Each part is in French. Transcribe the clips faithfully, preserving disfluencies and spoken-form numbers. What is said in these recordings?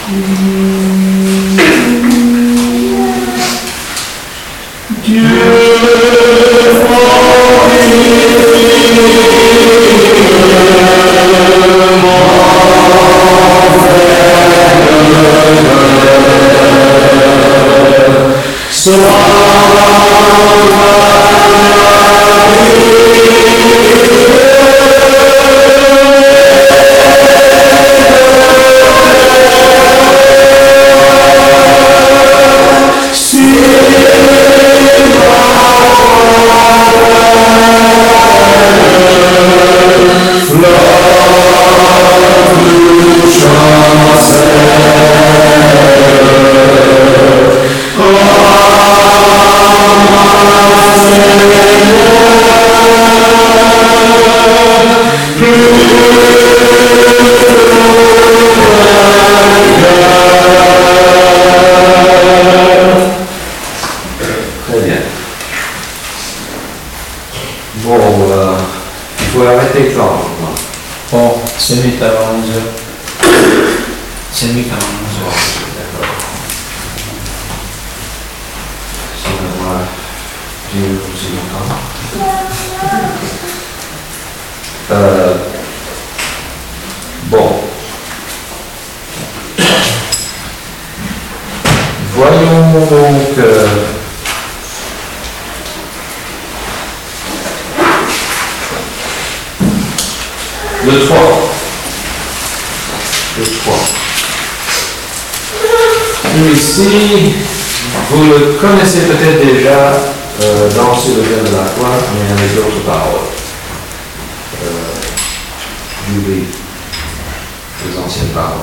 Ici, vous le connaissez peut-être déjà euh, dans ce lequel de la foi, mais avec d'autres paroles. Euh, J'oublie les anciennes paroles.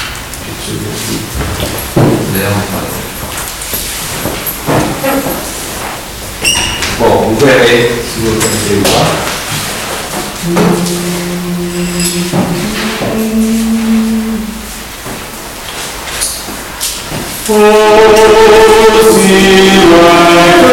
Bon, vous verrez si vous le connaissez ou pas. Oh, see like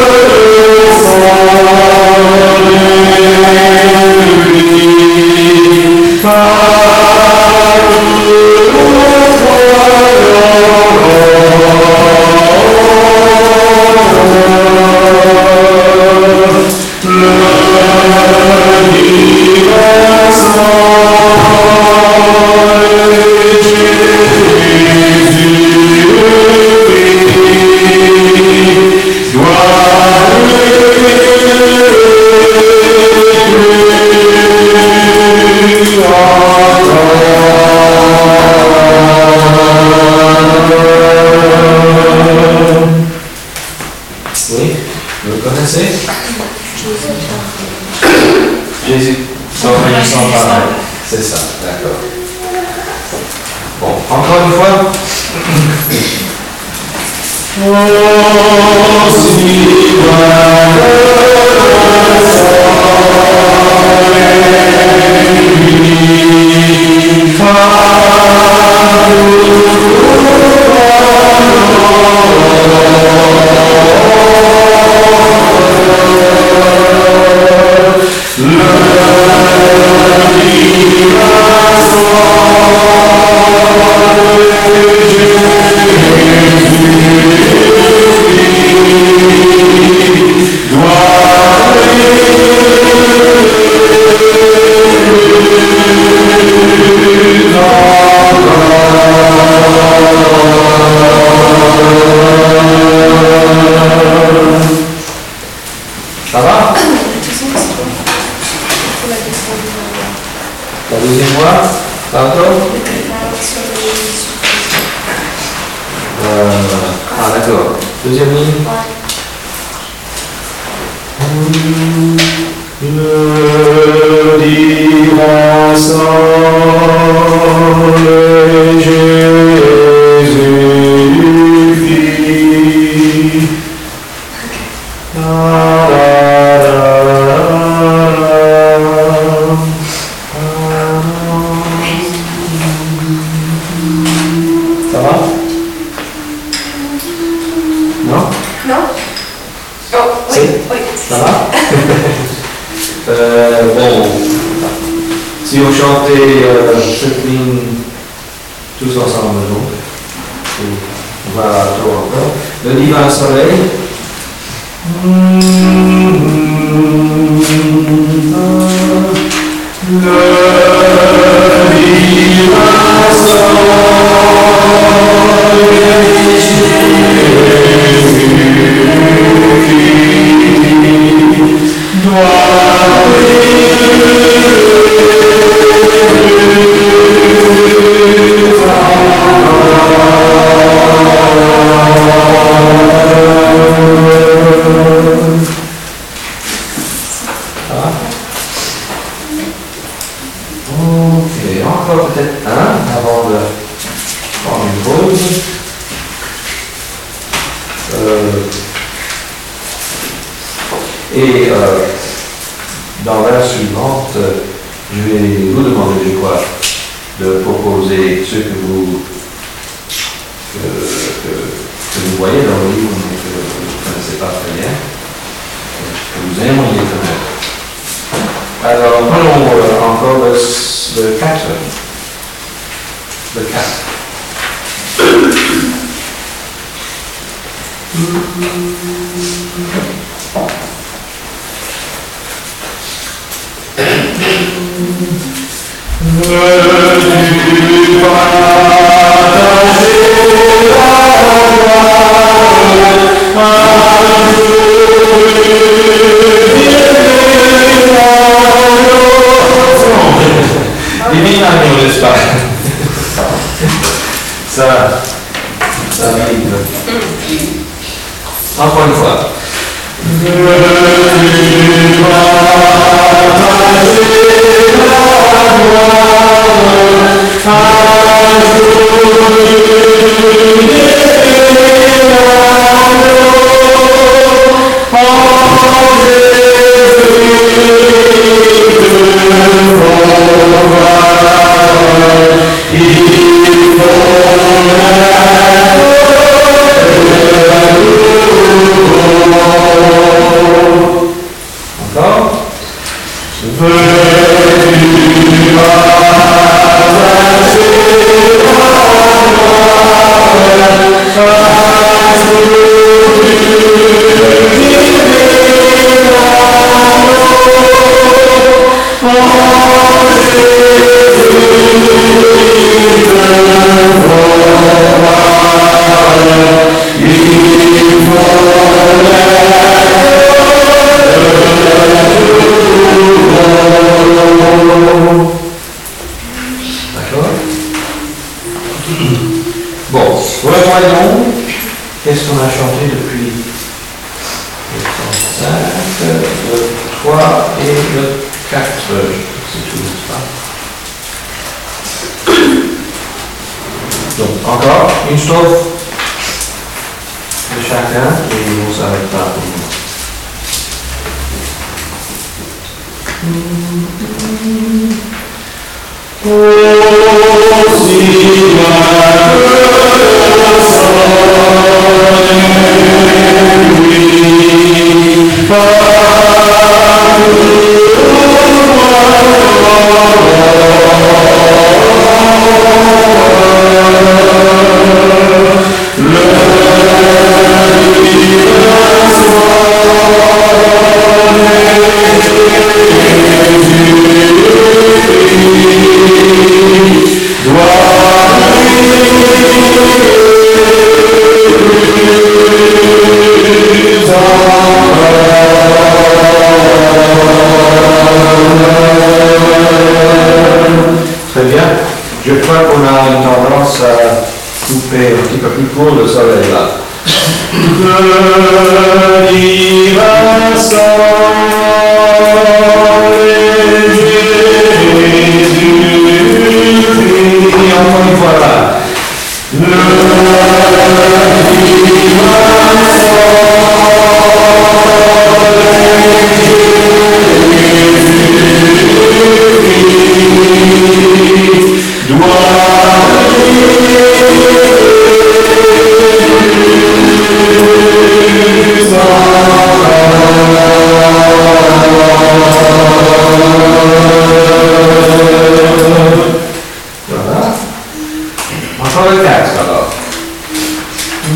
Jésus, son règne sans pareil. C'est ça, d'accord. Bon, encore une fois. Oh, si ça va? La deuxième voix, pardon? Euh, ah d'accord. Deuxième ligne. Le dirons ensemble Jésus Fils. Ça va? Non? Non? Oh, oui, oui. Ça va? euh, bon, si on chantait euh, cette ligne tous ensemble, donc. Voilà, tout encore. Le divin soleil. Le divin Ok, encore peut-être un avant de prendre une pause. Euh, et euh, dans l'heure suivante, je vais vous demander, je crois, de proposer ce que vous, que, que, que vous voyez dans le livre, mais que vous ne connaissez pas très bien, que vous aimeriez connaître. Alors, prenons euh, encore le, le quatre. Le quatre. Veux-tu partager divine amour, n'est-ce pas? Ça, ça arrive. Encore une fois. Veux-tu partager la gloire un jour encore. Veux-tu partager D'accord? Bon, revoyons qu'est-ce qu'on a chanté depuis le trente-cinq, le trois et le quatre. C'est tout, n'est-ce pas? Donc, encore une strophe de chacun et on s'arrêtera pour le moment. Oh, si Très bien. Je crois qu'on a une tendance à couper un petit peu plus court le soleil là. Le divin soleil, Jésus, et encore une fois là. Le divin Voilà. Encore le quatre alors.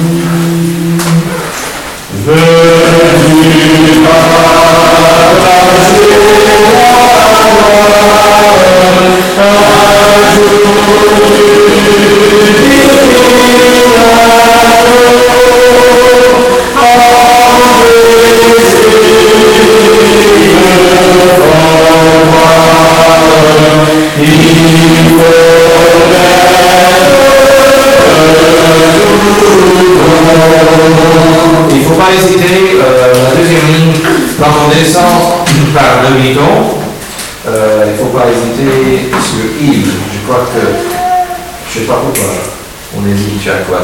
Il ne faut pas hésiter, euh, la deuxième ligne, quand on descend par demi-ton, euh, il ne faut pas hésiter sur il. Je crois que, je ne sais pas pourquoi, on hésite chaque fois.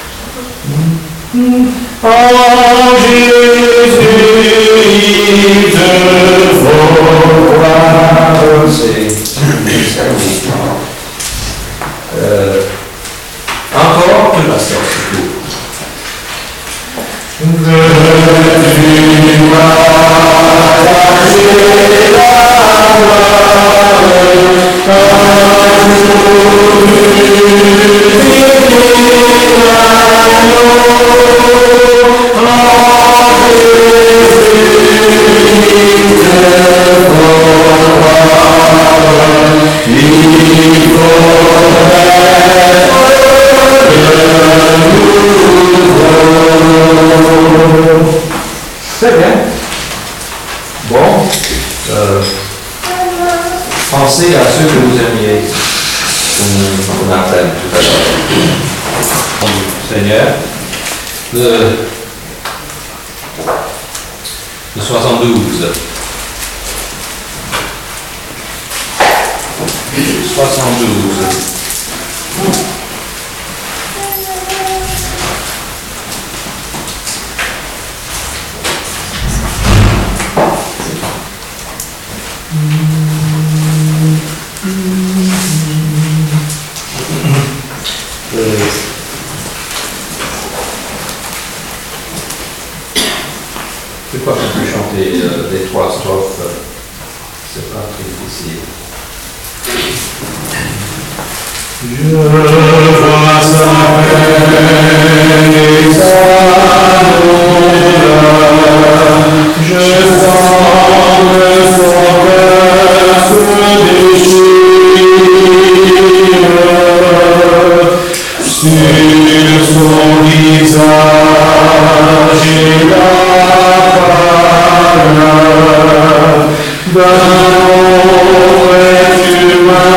Oh Jésus, il te faut croire. C'est euh, encore une passion, c'est tout. Veux-tu partager la Très bien. Bon, euh, pensez à ceux que vous aimiez, qu'on appelle tout à l'heure. Seigneur, le, le soixante-douze. soixante-douze. Je crois qu'on peut chanter euh, les trois strophes, euh, c'est pas très difficile. Je vois sa peine et sa douleur, je sens le son cœur se déchire, sur son visage et la d'un être humain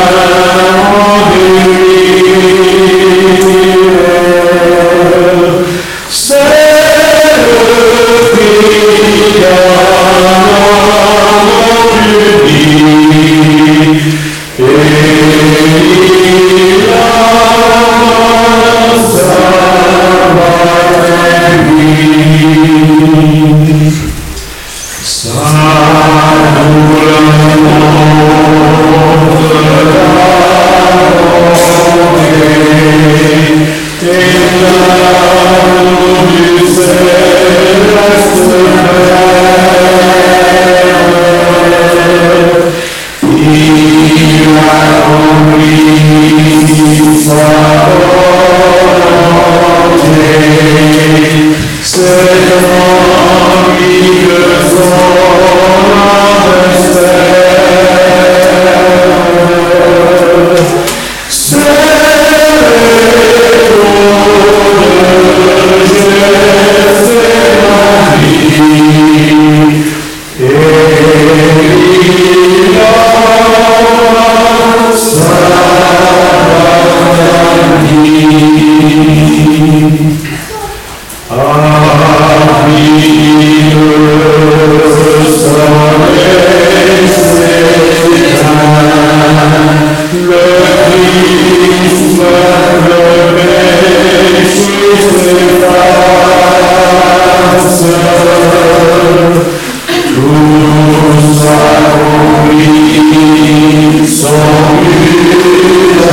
enduré. C'est le cri d'un homme uni, et il a sa bataille. Sa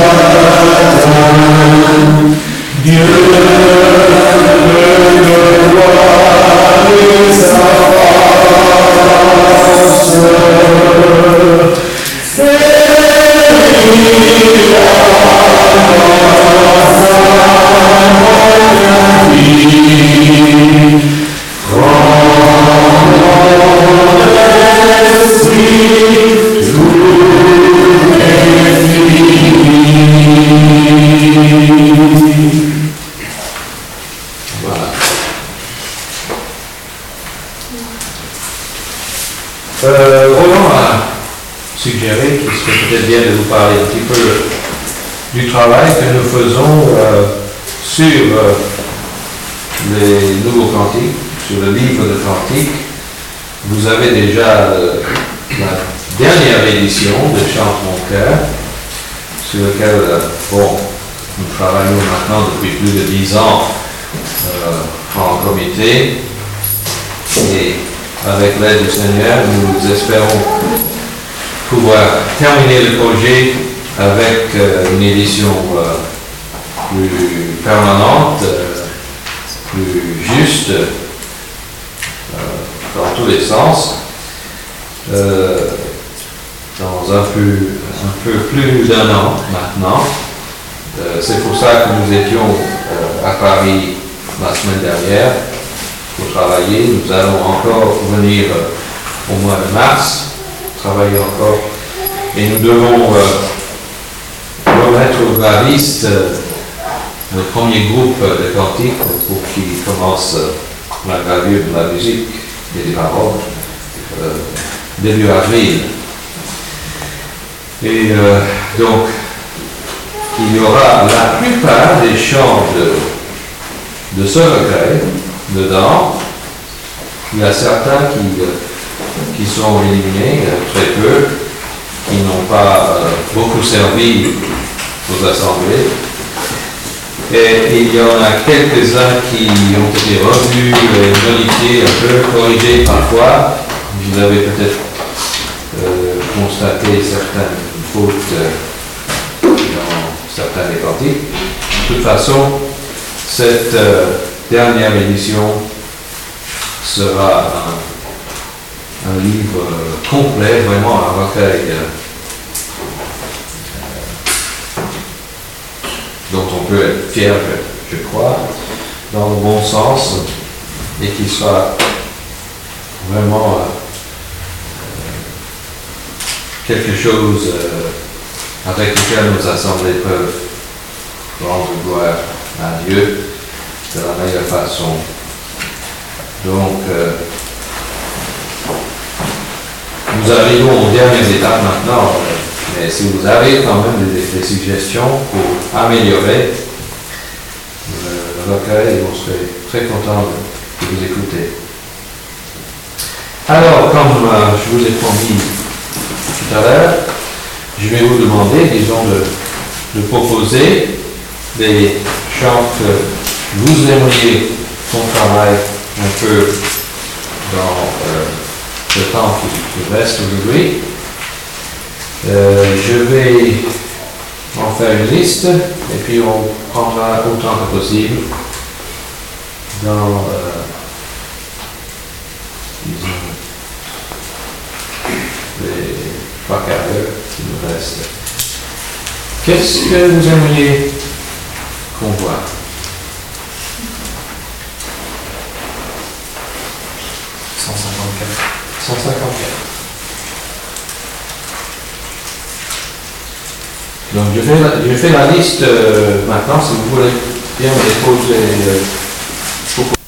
Dieu, Euh, Roland a suggéré qu'il serait peut-être bien de vous parler un petit peu du travail que nous faisons euh, sur euh, les nouveaux cantiques, sur le livre de cantiques. Vous avez déjà euh, la dernière édition de Chante mon cœur, sur lequel euh, bon, nous travaillons maintenant depuis plus de dix ans euh, en comité. Et avec l'aide du Seigneur, nous espérons pouvoir terminer le projet avec euh, une édition euh, plus permanente, euh, plus juste, euh, dans tous les sens, euh, dans un peu, un peu plus d'un an maintenant. Euh, c'est pour ça que nous étions euh, à Paris la semaine dernière pour travailler. Nous allons encore venir euh, au mois de mars, travailler encore, et nous devons euh, remettre au graviste euh, le premier groupe de cantiques pour qu'il commence euh, la gravure de la musique et des paroles euh, début avril. Et euh, donc, il y aura la plupart des chants de, de ce recueil dedans. Il y a certains qui, euh, qui sont éliminés, euh, très peu, qui n'ont pas euh, beaucoup servi aux assemblées. Et il y en a quelques-uns qui ont été revus, et modifiés, un peu corrigés parfois. Vous avez peut-être euh, constaté certaines fautes euh, dans certains des cantiques. De toute façon, cette euh, dernière édition sera un, un livre euh, complet, vraiment un recueil euh, dont on peut être fier, je, je crois, dans le bon sens, et qui soit vraiment euh, quelque chose euh, avec lequel nos assemblées peuvent rendre gloire à Dieu de la meilleure façon. Donc, euh, nous arrivons aux dernières étapes maintenant, euh, mais si vous avez quand même des, des suggestions pour améliorer le, le recueil, on serait très content de, de vous écouter. Alors, comme euh, je vous ai promis tout à l'heure, je vais vous demander, disons, de, de proposer des chants que vous aimeriez qu'on travaille un peu dans euh, le temps qui, qui reste aujourd'hui. Euh, je vais en faire une liste et puis on prendra autant que possible dans euh, disons, les trois quarts d'heure qui nous restent. Qu'est-ce que vous aimeriez qu'on voit? cent cinquante-quatre. cent cinquante-quatre. Donc je fais la, je fais la liste euh, maintenant, si vous voulez bien me déposer. Euh,